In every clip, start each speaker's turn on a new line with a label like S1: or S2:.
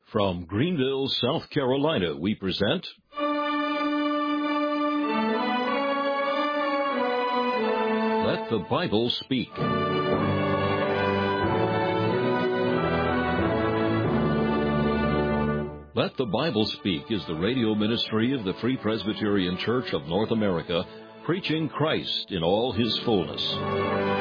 S1: From Greenville, South Carolina, we present Let the Bible Speak. Let the Bible Speak is the radio ministry of the Free Presbyterian Church of North America, preaching Christ in all His fullness.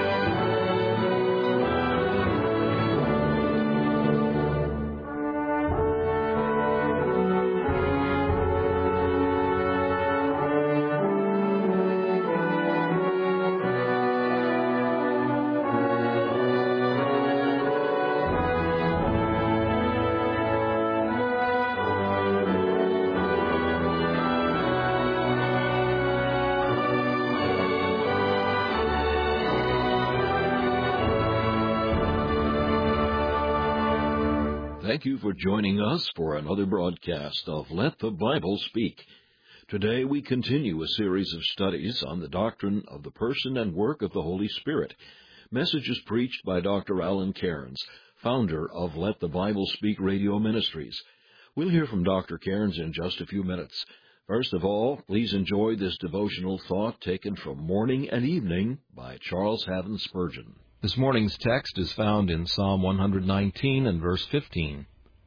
S1: Thank you for joining us for another broadcast of Let the Bible Speak. Today we continue a series of studies on the doctrine of the person and work of the Holy Spirit. Messages preached by Dr. Alan Cairns, founder of Let the Bible Speak Radio Ministries. We'll hear from Dr. Cairns in just a few minutes. First of all, please enjoy this devotional thought taken from Morning and Evening by Charles Haddon Spurgeon.
S2: This morning's text is found in Psalm 119 and verse 15.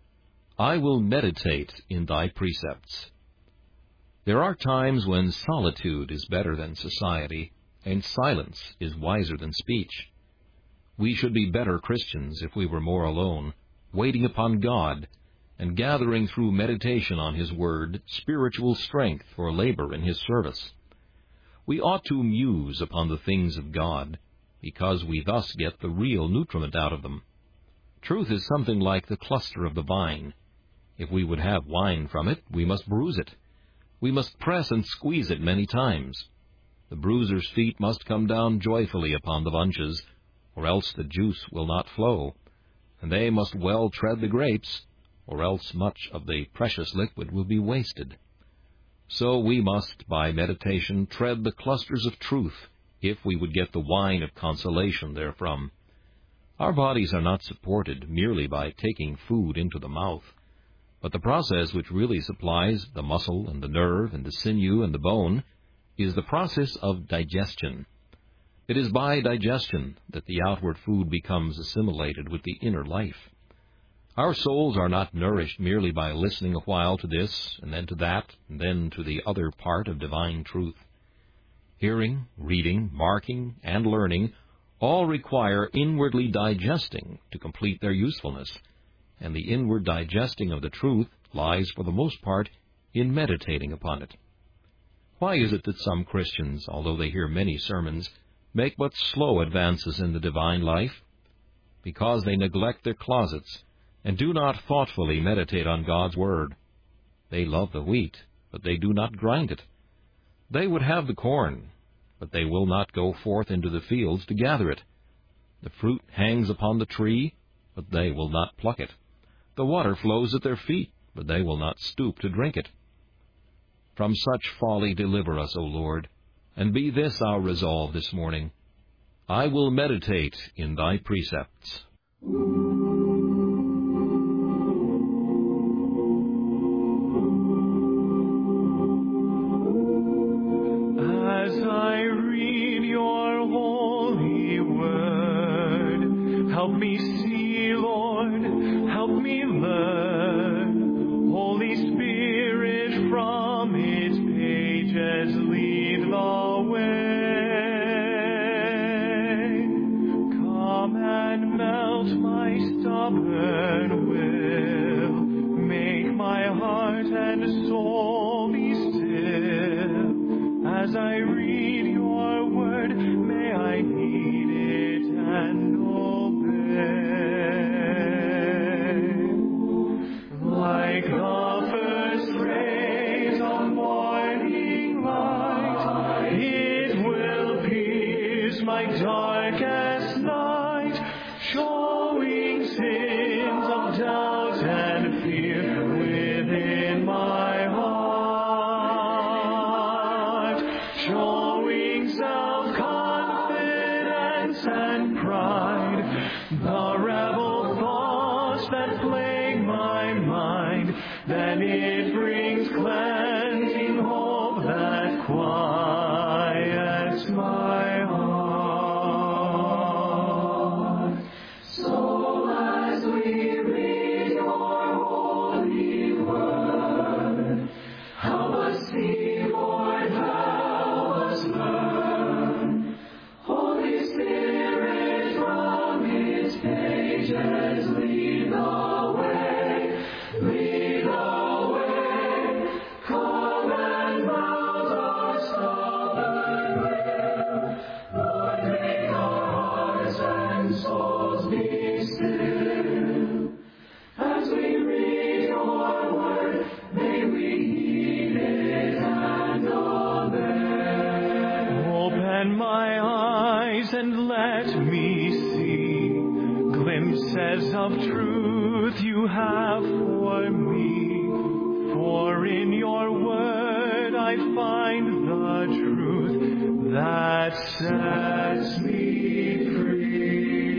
S2: I will meditate in thy precepts. There are times when solitude is better than society, and silence is wiser than speech. We should be better Christians if we were more alone, waiting upon God, and gathering through meditation on His Word spiritual strength for labor in His service. We ought to muse upon the things of God, because we thus get the real nutriment out of them. Truth is something like the cluster of the vine. If we would have wine from it, we must bruise it. We must press and squeeze it many times. The bruiser's feet must come down joyfully upon the bunches, or else the juice will not flow, and they must well tread the grapes, or else much of the precious liquid will be wasted. So we must, by meditation, tread the clusters of truth, if we would get the wine of consolation therefrom. Our bodies are not supported merely by taking food into the mouth, but the process which really supplies the muscle and the nerve and the sinew and the bone is the process of digestion. It is by digestion that the outward food becomes assimilated with the inner life. Our souls are not nourished merely by listening a while to this, and then to that, and then to the other part of divine truth. Hearing, reading, marking, and learning all require inwardly digesting to complete their usefulness, and the inward digesting of the truth lies for the most part in meditating upon it. Why is it that some Christians, although they hear many sermons, make but slow advances in the divine life? Because they neglect their closets and do not thoughtfully meditate on God's Word. They love the wheat, but they do not grind it. They would have the corn, but they will not go forth into the fields to gather it. The fruit hangs upon the tree, but they will not pluck it. The water flows at their feet, but they will not stoop to drink it. From such folly deliver us, O Lord, and be this our resolve this morning. I will meditate in thy precepts.
S3: Help me see, Lord, help me learn. Holy Spirit, from its pages lead the way. Come and melt my stubborn will. Make my heart and soul be still. As I read your word, may I heed it and like the first rays of morning light, it will pierce my darkest night, showing sins of doubt and fear within my heart, showing self-confidence and pride, the rebel thoughts that plague my mind. then it brings cleansing hope that quiets my heart. So as we read your holy word, help us see, Lord, help us learn. Holy Spirit, from its pages lead the way, lead the way. Come and melt our stubborn will. Lord, make our hearts and souls be still. As we read your word, may we heed it and obey. Open my eyes and let me see glimpses of truth you have for me. For in your word I find the truth that sets me free.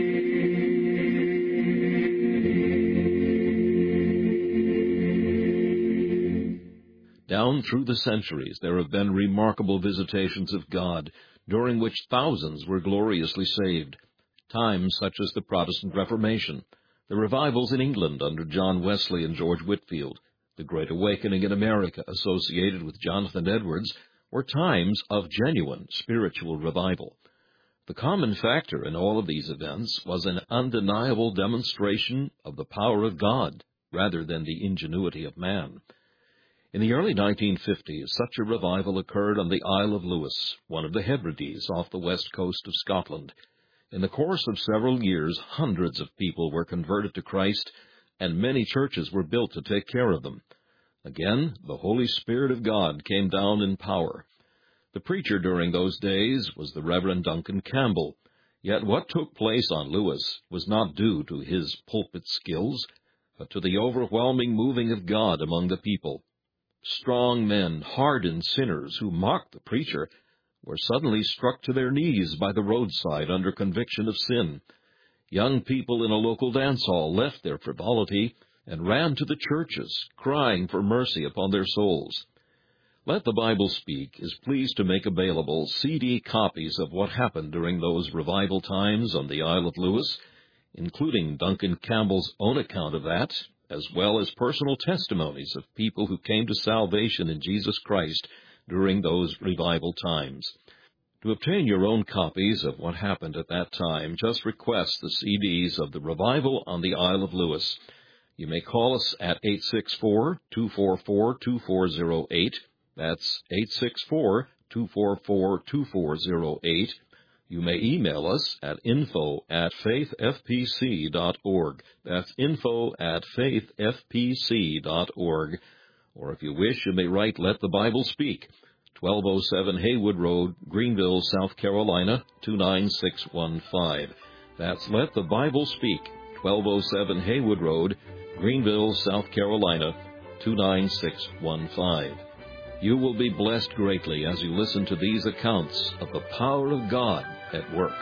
S1: Down through the centuries there have been remarkable visitations of God, during which thousands were gloriously saved. Times such as the Protestant Reformation, the revivals in England under John Wesley and George Whitefield, the Great Awakening in America associated with Jonathan Edwards, were times of genuine spiritual revival. The common factor in all of these events was an undeniable demonstration of the power of God rather than the ingenuity of man. In the early 1950s, such a revival occurred on the Isle of Lewis, one of the Hebrides off the west coast of Scotland. In the course of several years, hundreds of people were converted to Christ, and many churches were built to take care of them. Again, the Holy Spirit of God came down in power. The preacher during those days was the Reverend Duncan Campbell, yet what took place on Lewis was not due to his pulpit skills, but to the overwhelming moving of God among the people. Strong men, hardened sinners who mocked the preacher, were suddenly struck to their knees by the roadside under conviction of sin. Young people in a local dance hall left their frivolity and ran to the churches, crying for mercy upon their souls. Let the Bible Speak is pleased to make available CD copies of what happened during those revival times on the Isle of Lewis, including Duncan Campbell's own account of that, as well as personal testimonies of people who came to salvation in Jesus Christ during those revival times. To obtain your own copies of what happened at that time, just request the CDs of the Revival on the Isle of Lewis. You may call us at 864-244-2408. That's 864-244-2408. You may email us at info@faithfpc.org. That's info@faithfpc.org. Or if you wish, you may write Let the Bible Speak, 1207 Haywood Road, Greenville, South Carolina, 29615. That's Let the Bible Speak, 1207 Haywood Road, Greenville, South Carolina, 29615. You will be blessed greatly as you listen to these accounts of the power of God at work.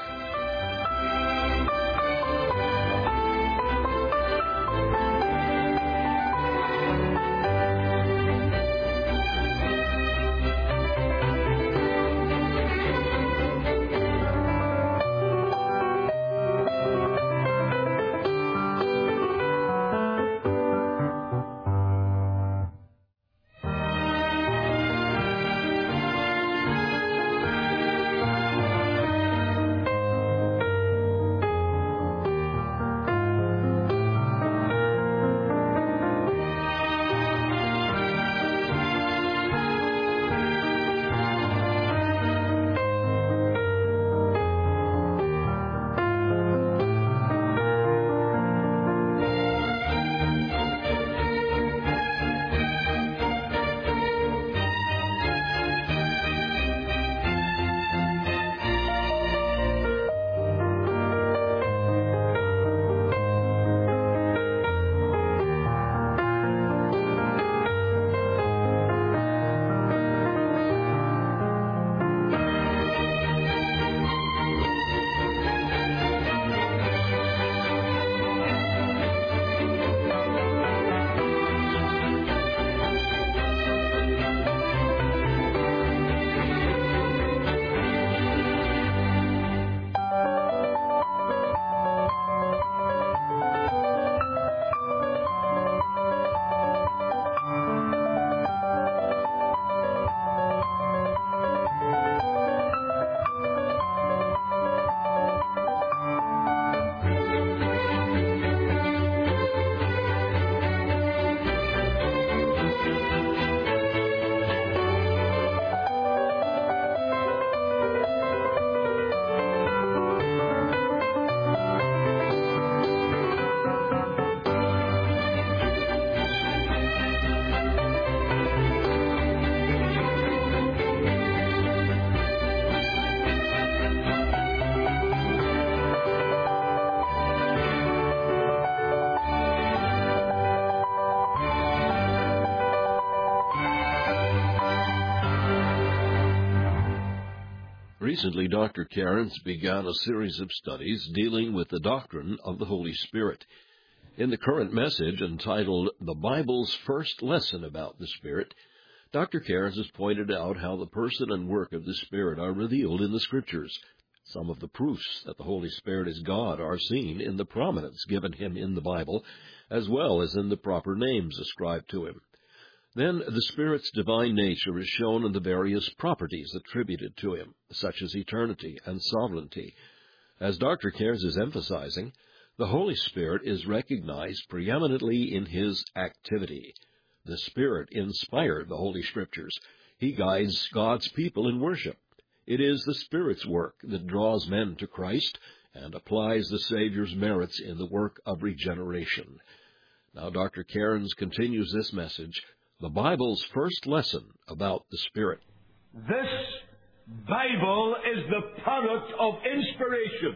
S1: Recently, Dr. Cairns began a series of studies dealing with the doctrine of the Holy Spirit. In the current message, entitled The Bible's First Lesson About the Spirit, Dr. Cairns has pointed out how the person and work of the Spirit are revealed in the Scriptures. Some of the proofs that the Holy Spirit is God are seen in the prominence given him in the Bible, as well as in the proper names ascribed to him. Then the Spirit's divine nature is shown in the various properties attributed to him, such as eternity and sovereignty. As Dr. Cairns is emphasizing, the Holy Spirit is recognized preeminently in his activity. The Spirit inspired the Holy Scriptures. He guides God's people in worship. It is the Spirit's work that draws men to Christ and applies the Savior's merits in the work of regeneration. Now Dr. Cairns continues this message, the Bible's first lesson about the Spirit.
S4: This Bible is the product of inspiration.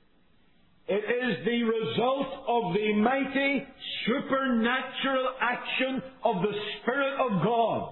S4: It is the result of the mighty supernatural action of the Spirit of God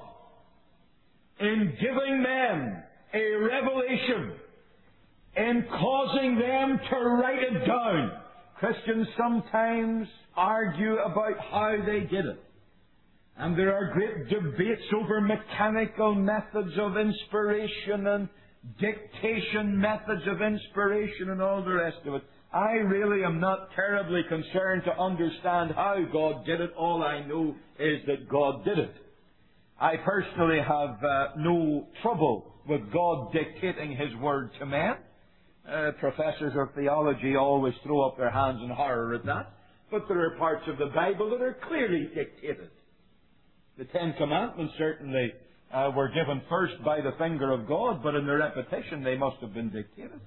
S4: in giving men a revelation, in causing them to write it down. Christians sometimes argue about how they did it. And there are great debates over mechanical methods of inspiration and dictation methods of inspiration and all the rest of it. I really am not terribly concerned to understand how God did it. All I know is that God did it. I personally have no trouble with God dictating His Word to men. Professors of theology always throw up their hands in horror at that. But there are parts of the Bible that are clearly dictated. The Ten Commandments certainly were given first by the finger of God, but in their repetition they must have been dictated.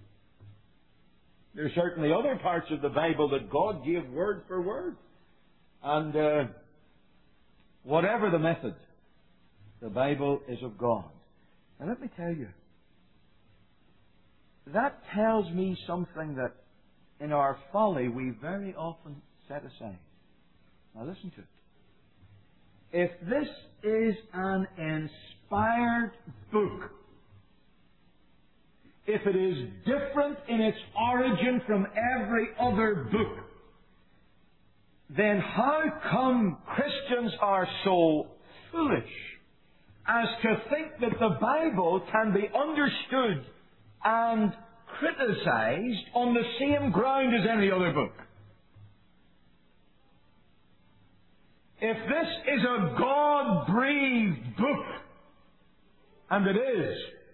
S4: There are certainly other parts of the Bible that God gave word for word. And whatever the method, the Bible is of God. And let me tell you, that tells me something that in our folly we very often set aside. Now listen to it. If this is an inspired book, if it is different in its origin from every other book, then how come Christians are so foolish as to think that the Bible can be understood and criticized on the same ground as any other book? If this is a God-breathed book, and it is,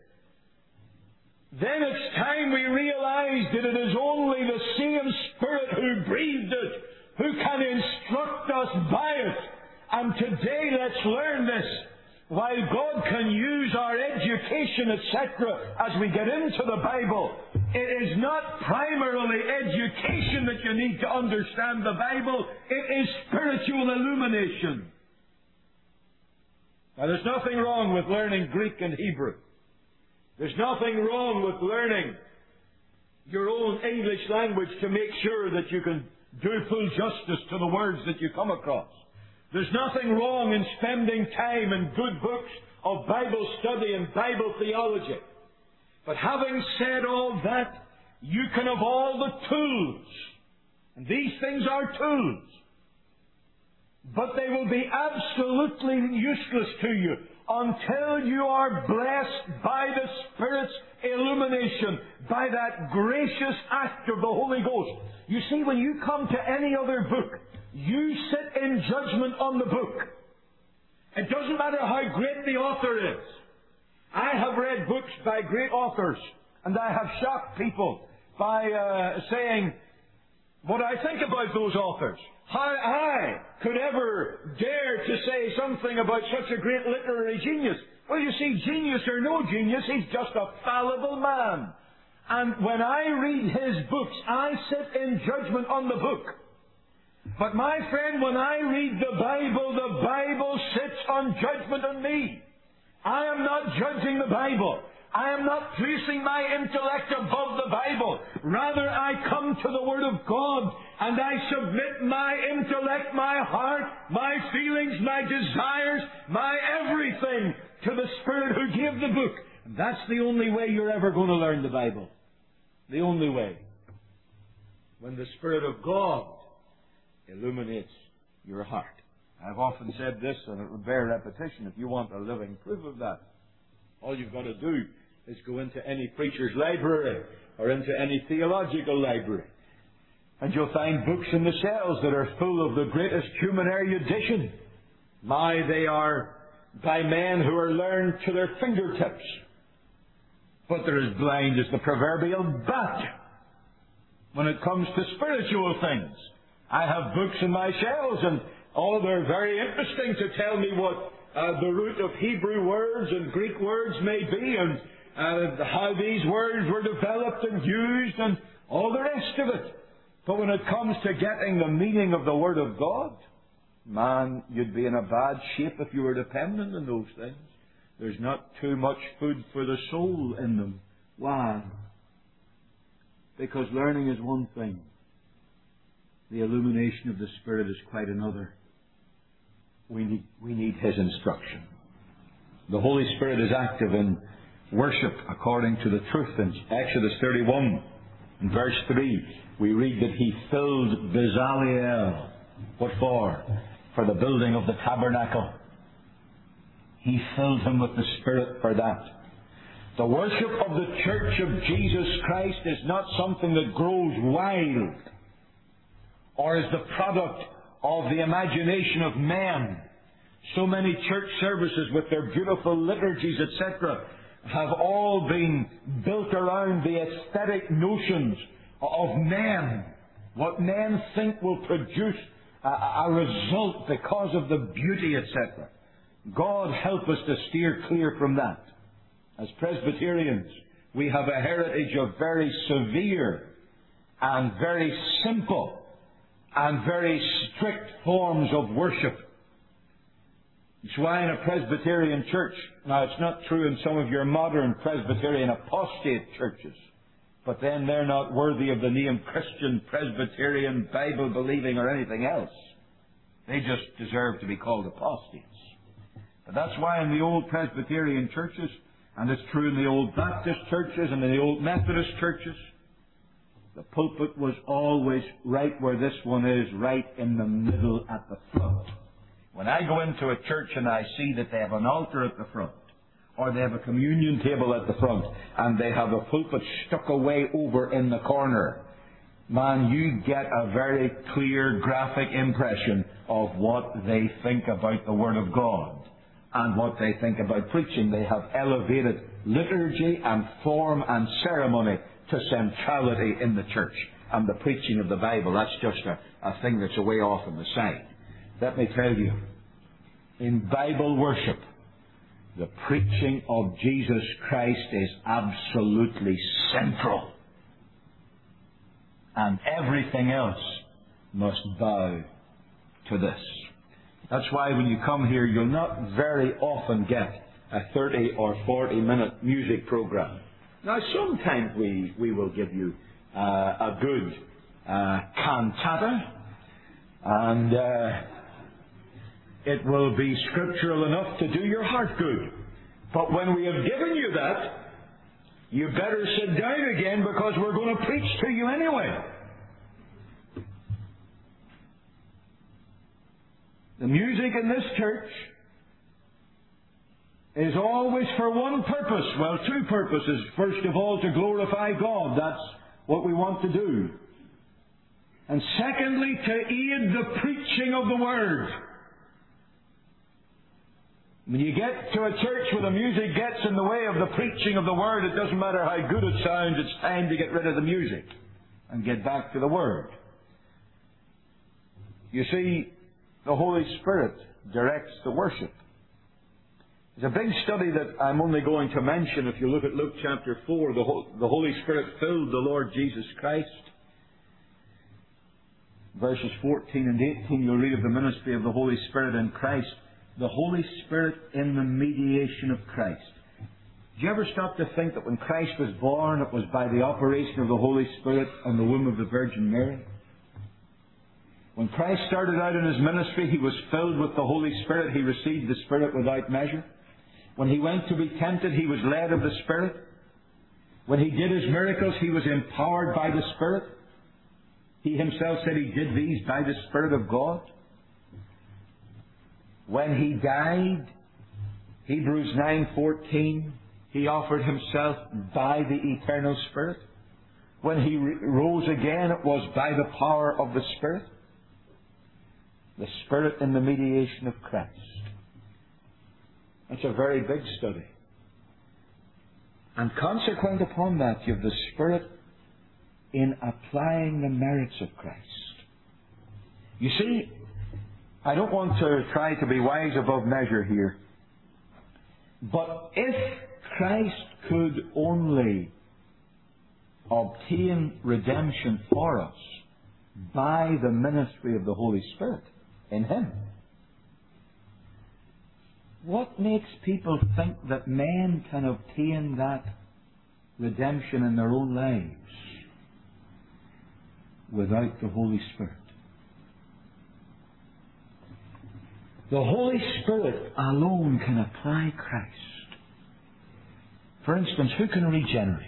S4: then it's time we realize that it is only the same Spirit who breathed it, who can instruct us by it. And today let's learn this. While God can use our education, etc., as we get into the Bible, it is not primarily education that you need to understand the Bible. It is spiritual illumination. Now, there's nothing wrong with learning Greek and Hebrew. There's nothing wrong with learning your own English language to make sure that you can do full justice to the words that you come across. There's nothing wrong in spending time in good books of Bible study and Bible theology. But having said all that, you can have all the tools. And these things are tools. But they will be absolutely useless to you until you are blessed by the Spirit's illumination, by that gracious act of the Holy Ghost. You see, when you come to any other book, you sit in judgment on the book. It doesn't matter how great the author is. I have read books by great authors, and I have shocked people by saying what I think about those authors. How I could ever dare to say something about such a great literary genius. Well, you see, genius or no genius, he's just a fallible man. And when I read his books, I sit in judgment on the book. But my friend, when I read the Bible sits on judgment on me. I am not judging the Bible. I am not placing my intellect above the Bible. Rather, I come to the Word of God and I submit my intellect, my heart, my feelings, my desires, my everything to the Spirit who gave the book. And that's the only way you're ever going to learn the Bible. The only way. When the Spirit of God illuminates your heart. I've often said this, and it would bear repetition. If you want a living proof of that, all you've got to do is go into any preacher's library or into any theological library. And you'll find books in the shelves that are full of the greatest human erudition. They are by men who are learned to their fingertips. But they're as blind as the proverbial bat when it comes to spiritual things. I have books in my shelves, and all they're very interesting to tell me what the root of Hebrew words and Greek words may be, and how these words were developed and used, and all the rest of it. But when it comes to getting the meaning of the Word of God, man, you'd be in a bad shape if you were dependent on those things. There's not too much food for the soul in them. Why? Because learning is one thing. The illumination of the Spirit is quite another. We need His instruction. The Holy Spirit is active in worship according to the truth. In Exodus 31, in verse 3, we read that He filled Bezaleel. What for? For the building of the tabernacle. He filled him with the Spirit for that. The worship of the Church of Jesus Christ is not something that grows wild or is the product of the imagination of men. So many church services with their beautiful liturgies, etc., have all been built around the aesthetic notions of men. What men think will produce a result because of the beauty, etc. God help us to steer clear from that. As Presbyterians, we have a heritage of very severe and very simple and very strict forms of worship. It's why in a Presbyterian church, now it's not true in some of your modern Presbyterian apostate churches, but then they're not worthy of the name Christian, Presbyterian, Bible-believing or anything else. They just deserve to be called apostates. But that's why in the old Presbyterian churches, and it's true in the old Baptist churches and in the old Methodist churches, the pulpit was always right where this one is, right in the middle at the front. When I go into a church and I see that they have an altar at the front, or they have a communion table at the front, and they have a pulpit stuck away over in the corner, man, you get a very clear, graphic impression of what they think about the Word of God and what they think about preaching. They have elevated liturgy and form and ceremony to centrality in the church. And the preaching of the Bible, that's just a thing that's away off on the side. Let me tell you, in Bible worship, the preaching of Jesus Christ is absolutely central. And everything else must bow to this. That's why when you come here, you'll not very often get a 30 or 40 minute music program. Now, sometimes we will give you a good cantata, and it will be scriptural enough to do your heart good. But when we have given you that, you better sit down again, because we're going to preach to you anyway. The music in this church is always for one purpose. Well, two purposes. First of all, to glorify God. That's what we want to do. And secondly, to aid the preaching of the Word. When you get to a church where the music gets in the way of the preaching of the Word, it doesn't matter how good it sounds, it's time to get rid of the music and get back to the Word. You see, the Holy Spirit directs the worship. There's a big study that I'm only going to mention. If you look at Luke chapter 4, the Holy Spirit filled the Lord Jesus Christ. Verses 14 and 18, you'll read of the ministry of the Holy Spirit in Christ. The Holy Spirit in the mediation of Christ. Did you ever stop to think that when Christ was born, it was by the operation of the Holy Spirit on the womb of the Virgin Mary? When Christ started out in His ministry, He was filled with the Holy Spirit. He received the Spirit without measure. When He went to be tempted, He was led of the Spirit. When He did His miracles, He was empowered by the Spirit. He Himself said He did these by the Spirit of God. When He died, Hebrews 9:14, He offered Himself by the eternal Spirit. When He rose again, it was by the power of the Spirit. The Spirit in the mediation of Christ. That's a very big study. And consequent upon that, you have the Spirit in applying the merits of Christ. You see, I don't want to try to be wise above measure here, but if Christ could only obtain redemption for us by the ministry of the Holy Spirit in Him, what makes people think that men can obtain that redemption in their own lives without the Holy Spirit? The Holy Spirit alone can apply Christ. For instance, who can regenerate?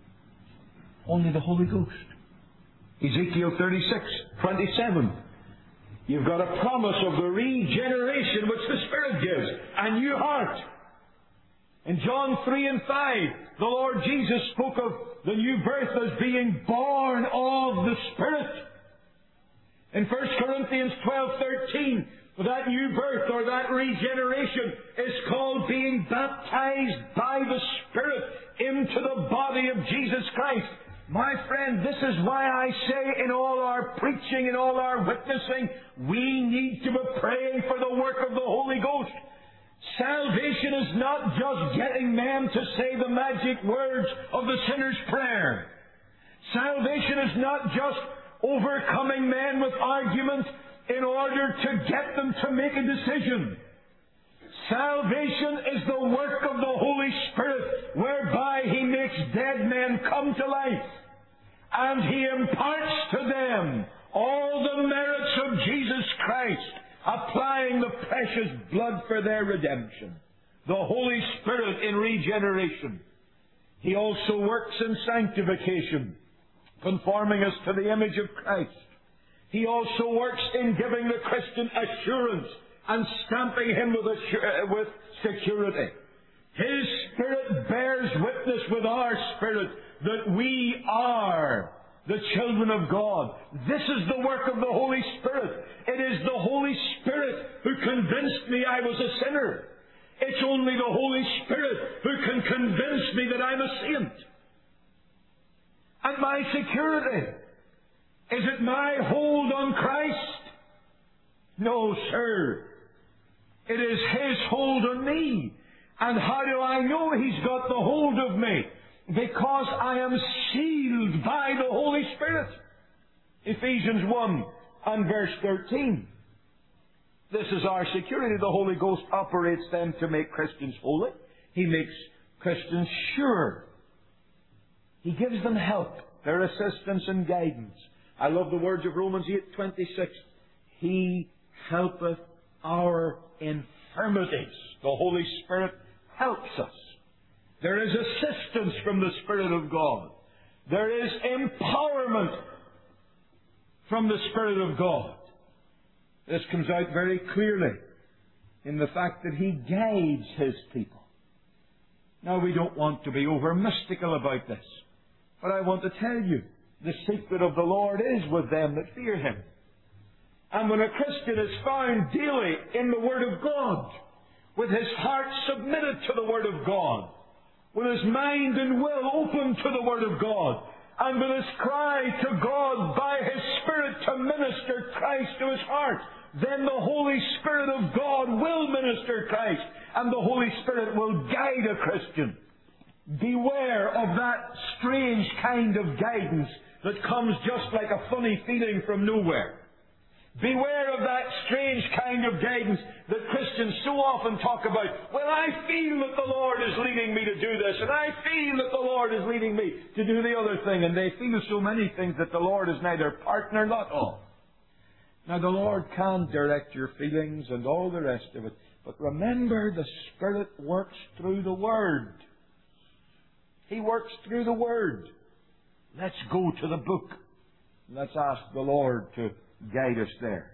S4: Only the Holy Ghost. Ezekiel 36:27. You've got a promise of the regeneration which the Spirit gives. A new heart. In John 3:5, the Lord Jesus spoke of the new birth as being born of the Spirit. In 1 Corinthians 12:13, that new birth or that regeneration is called being baptized by the Spirit into the body of Jesus Christ. My friend, this is why I say in all our preaching, in all our witnessing, we need to be praying for the work of the Holy Ghost. Salvation is not just getting men to say the magic words of the sinner's prayer. Salvation is not just overcoming men with argument in order to get them to make a decision. Salvation is the work of the Holy Spirit, whereby He makes dead men come to life. And He imparts to them all the merits of Jesus Christ, applying the precious blood for their redemption. The Holy Spirit in regeneration. He also works in sanctification, conforming us to the image of Christ. He also works in giving the Christian assurance and stamping him with security. His Spirit bears witness with our spirit that we are the children of God. This is the work of the Holy Spirit. It is the Holy Spirit who convinced me I was a sinner. It's only the Holy Spirit who can convince me that I'm a saint. And my security, is it my hold on Christ? No, sir. It is His hold on me. And how do I know He's got the hold of me? Because I am sealed by the Holy Spirit. Ephesians 1 and verse 13. This is our security. The Holy Ghost operates then to make Christians holy. He makes Christians sure. He gives them help, their assistance and guidance. I love the words of Romans 8:26. He helpeth our infirmities. The Holy Spirit helps us. There is assistance from the Spirit of God. There is empowerment from the Spirit of God. This comes out very clearly in the fact that He guides His people. Now, we don't want to be over mystical about this, but I want to tell you, the secret of the Lord is with them that fear Him. And when a Christian is found daily in the Word of God, with his heart submitted to the Word of God, with his mind and will open to the Word of God, and with his cry to God by His Spirit to minister Christ to his heart, then the Holy Spirit of God will minister Christ, and the Holy Spirit will guide a Christian. Beware of that strange kind of guidance that comes just like a funny feeling from nowhere. Beware of that strange kind of guidance that Christians so often talk about. Well, I feel that the Lord is leading me to do this, and I feel that the Lord is leading me to do the other thing, and they feel so many things that the Lord is neither part nor not all. Now, the Lord can direct your feelings and all the rest of it, But remember, the Spirit works through the Word. He works through the Word. Let's go to the book. Let's ask the Lord to guide us there.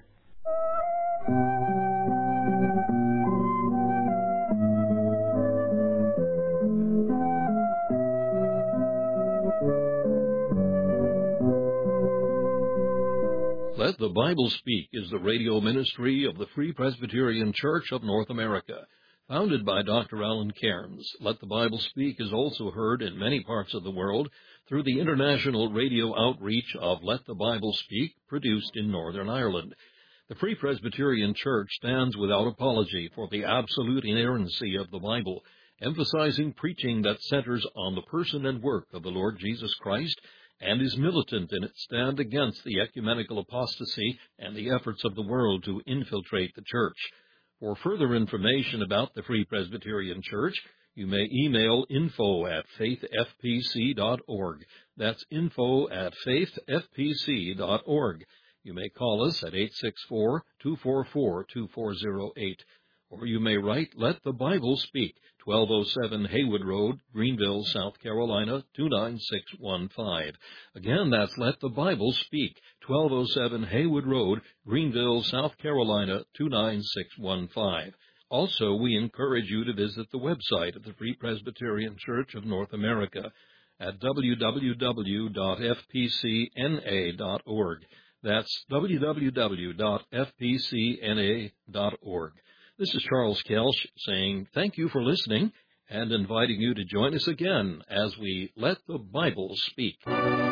S1: Let the Bible Speak is the radio ministry of the Free Presbyterian Church of North America. Founded by Dr. Alan Cairns, Let the Bible Speak is also heard in many parts of the world through the international radio outreach of Let the Bible Speak, produced in Northern Ireland. The Free Presbyterian Church stands without apology for the absolute inerrancy of the Bible, emphasizing preaching that centers on the person and work of the Lord Jesus Christ, and is militant in its stand against the ecumenical apostasy and the efforts of the world to infiltrate the church. For further information about the Free Presbyterian Church, you may email info@faithfpc.org. That's info@faithfpc.org. You may call us at 864-244-2408. Or you may write, Let the Bible Speak, 1207 Haywood Road, Greenville, South Carolina, 29615. Again, that's Let the Bible Speak, 1207 Haywood Road, Greenville, South Carolina, 29615. Also, we encourage you to visit the website of the Free Presbyterian Church of North America at www.fpcna.org. That's www.fpcna.org. This is Charles Kelsch saying thank you for listening and inviting you to join us again as we Let the Bible Speak.